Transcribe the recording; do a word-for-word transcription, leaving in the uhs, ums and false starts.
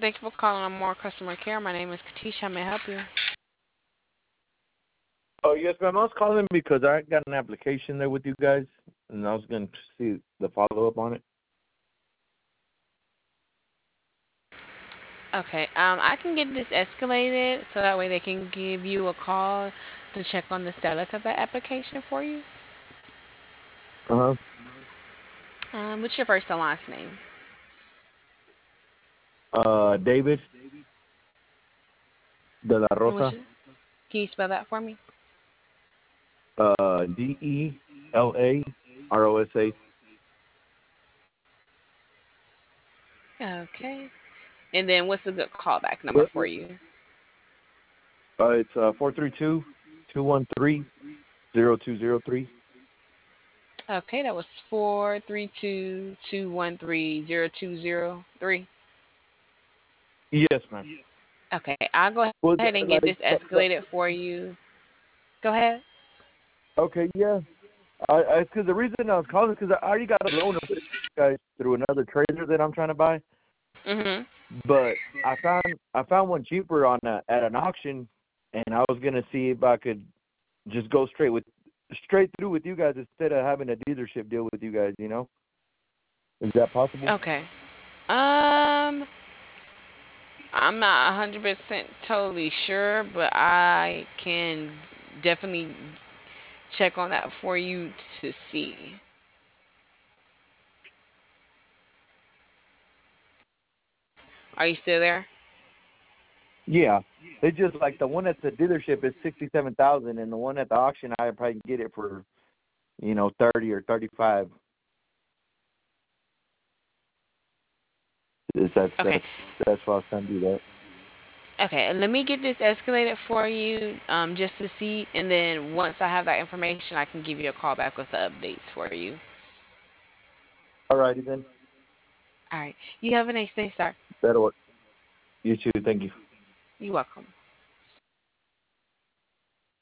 Thank you for calling on More Customer Care. My name is Katisha. How may I help you? Oh yes, ma'am. I was calling because I got an application there with you guys, and I was going to see the follow up on it. Okay. Um, I can get this escalated so that way they can give you a call to check on the status of that application for you. Uh huh. Um, what's your first and last name? Uh, David de la And what's Rosa. your, can you spell that for me? Uh, D E L A R O S A. Okay. And then what's a good callback number What? for you? Uh, it's uh four three two two one three zero two zero three. Okay, that was four three two two one three zero two zero three. Yes, ma'am. Okay, I'll go Was ahead and that get like this so, so, escalated for you. Go ahead. okay? Yeah. I I because the reason I was calling is because I already got a loan with you guys through another trader that I'm trying to buy. Mhm. But I found I found one cheaper on a, at an auction, and I was gonna see if I could just go straight with straight through with you guys instead of having a dealership deal with you guys. You know, is that possible? Okay. Um, I'm not one hundred percent totally sure, but I can definitely check on that for you to see. Are you still there? Yeah, it's just like the one at the dealership is sixty seven thousand, and the one at the auction I probably get it for you know thirty or thirty five. That's Okay. that's that's why I was trying to do that. Okay, let me get this escalated for you um, just to see, and then once I have that information, I can give you a call back with the updates for you. Alrighty then, All right. You have a nice day, sir. that'll work. You too. Thank you. You're welcome.